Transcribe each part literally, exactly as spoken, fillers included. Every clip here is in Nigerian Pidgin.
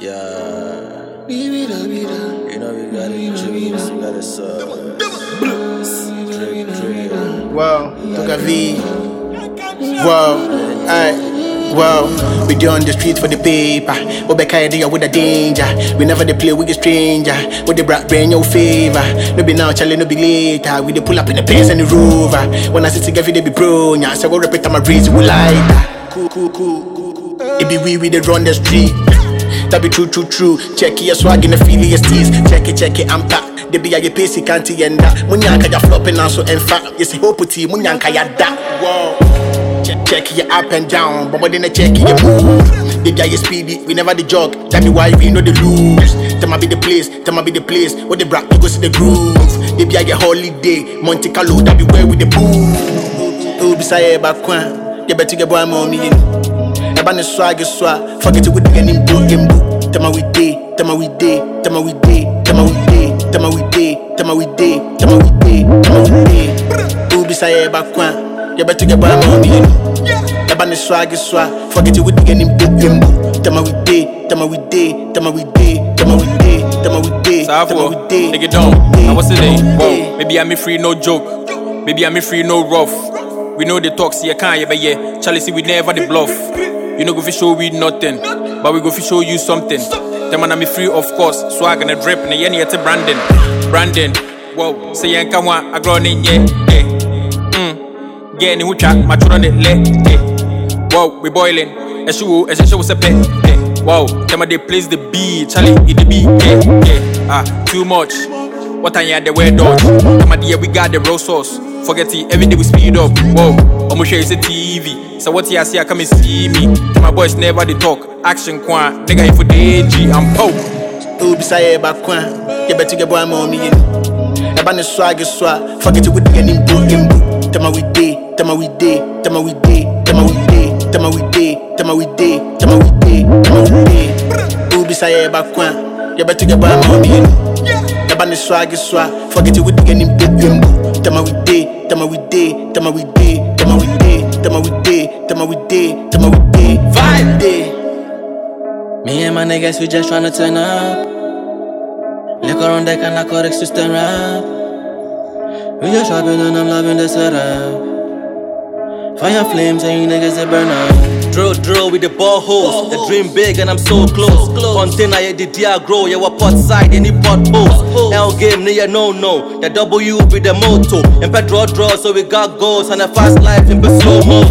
Yeah. You know we got it juice, we got it so. Drip, drip. Wow, took a V. Wow, aye. Wow, we do on the street for the paper. We back idea with the danger. We never they play with a stranger. With the brat brain your favor. No be now, challenge no be later. We they pull up in the place and the rover. When I sit together, they be bro. Yeah, so go repeat my breeze, we like. Cool, cool, cool, cool, cool. It be we, we they run the street. That be true, true, true. Check your swag in the affiliate steez. Check it, check it, I'm packed. They be a ye pacey can't end that. Munyanka ya flopping now so in fact. You say hope tea, munyanka ya da. Wow. Check, check your up and down, but more than a check your move. They be a ye speedy, we never the jog. That be why we know the lose. That might be the place, that might be the place. Where the brat, you go see the groove. They be a ye holiday, Monte Carlo, that be where we the boo. Oh, beside back one, you better get boy more me. About the swag is swag, forget it with the game book game book. Tell me we day, tell me we day, tell me we day, tell me we day, tell me we day, tell me we day, tell me we day, tell me we day. Who beside back one, you better get by mommy. About the swag is swag, forget it with the game book game book. Tell me we day, tell me we day, tell me we day, tell me we day, tell me we day, tell me we day. Nigga don't, I was today. Whoa, maybe I'm free no joke, maybe I'm free no rough. We know the talk, see I can't ever yeah. Charlie see we never the bluff. You know go fi show we nothing, but we go fi show you something. Them man me free of course, swag and a drip and the yenny at Brandon. Brandon, whoa, say yen come on, I grown in yeah, yeah. Mm, get any who chat, my children it let, yeah. Whoa, we boiling, a shoe, as a show was a pet, yeah. Whoa, them they place the beat, Charlie, it the beat, yeah, yeah. Ah, too much. What I had the way dodge. Come on, we got the raw sauce. Forget it, every day we speed up. Whoa, I'ma show you the T V. So what you see, I come and see me. My boys never they talk. Action quan, nigga here for the A G, I'm po. Oh, beside back quan, you better get boy more me. About the swag is swag, forget it with the game book game book. Tell me we day, tell me we day, tell me we day, tell me we day, tell me we day, tell me we day, tell me we day, tell me we day. Oh, beside back quan, you better get boy more me. About the swag is swag, forget it with the game book game book. Tell me we day, tell me we day, tell me we day, tell me we day, tell me we day, tell me we day, tell me we day, vibe day. Me and my niggas, we just tryna turn up. Liquor on deck and I correct system rap. We just shopping and I'm loving the setup. Fire flames and you niggas they burn up. Drill, drill with the ball holes. The dream big and I'm so close. Container, yeah, the D R grow. Yeah, what pot side, any pot post. L game, near no, no. The W with the motto. And petrol draw, so we got goals. And a fast life in the slow mo.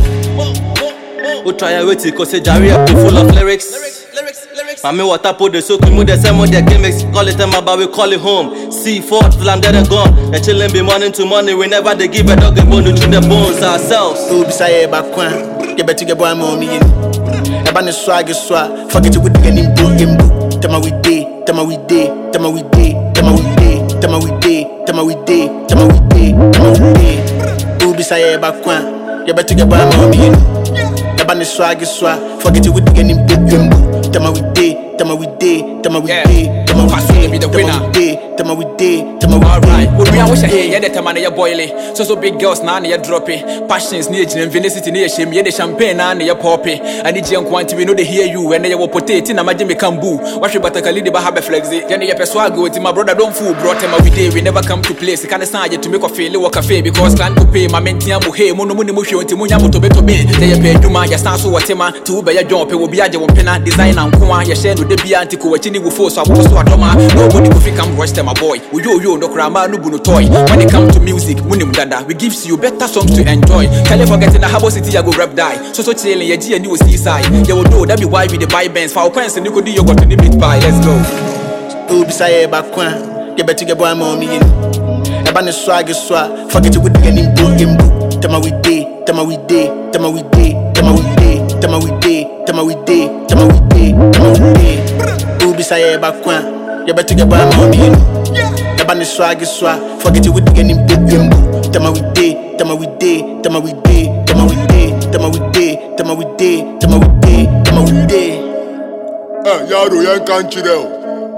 We try a witty, cause a Jerry up full of lyrics. Mami water put the soak, we move the same with the gimmicks. Call it them but we call it home. C four till I'm dead and gone. The chillin' be morning to morning. We never they give a dog a bone to chew the bones ourselves. Oh, beside back quan, you better get boy more me. About the swag is swag, forget it with the game book game book. Tell me we day, tell me we day, tell me we day, tell me we day, tell me we day, tell me we day, tell me we day, tell me we day. Oh, beside back quan, you better get boy more me. About the swag is swag, forget it with the game book game book. Tell me we day, tell me we day, tell me we day, tell me we day, tell me we day, tell me we day, tell me we day. Alright, we are wish here, yeah, the man you're boiling. So so big girls now you're dropping. Passions near Jim, Venicity near shame, yeah, the champagne and you're popping. And the young quantity we know they hear you and they were potato and Jimmy Cambu. Watch you but I can lead the Bahaba Flexi. Then you persuade go to my brother don't fool, brought him every day. We never come to place. Can't stand yet to make a fail or cafe because plan to pay my mentiamu hey, Monomuni Musho, Timuyamu to beto be. They pay you my stand so what him to be a jump, it will be a jump design and Kuma, your share with the Biantico, which you will force. I was so nobody will think I'm watch them, my boy. We yo yo no grandma no bunu toy. When it comes to music, Munim Dada, we gives you better songs to enjoy. Can you forget in the Habo City, I go rap die. So so chilling, your G and you seaside. You will know that be why we the buy bands for our coins and you could do your got to the beat by. Let's go. Oh, beside back quan, you better get boy more me. About the swag is swag, forget it with the game book game book. Tell me we day, tell me we day, tell me we day, tell me we day, tell me we day, tell me we day, tell me we day, tell me we day. Oh, beside back quan, you better get boy more me. About the swag is swag, forget it with the game book game book. Tell me we day, tell me we day, tell me we day, tell me we day, tell me we day, tell me we day, tell me we day, tell me we day. Eh, yaro yan kanchire o.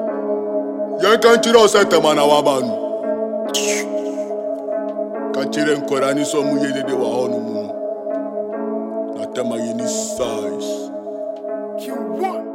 Yan kanchire o sete mana wabanu. Kanchire nkora ni so mu yedede wa honu mu. Na tema yini size. Q one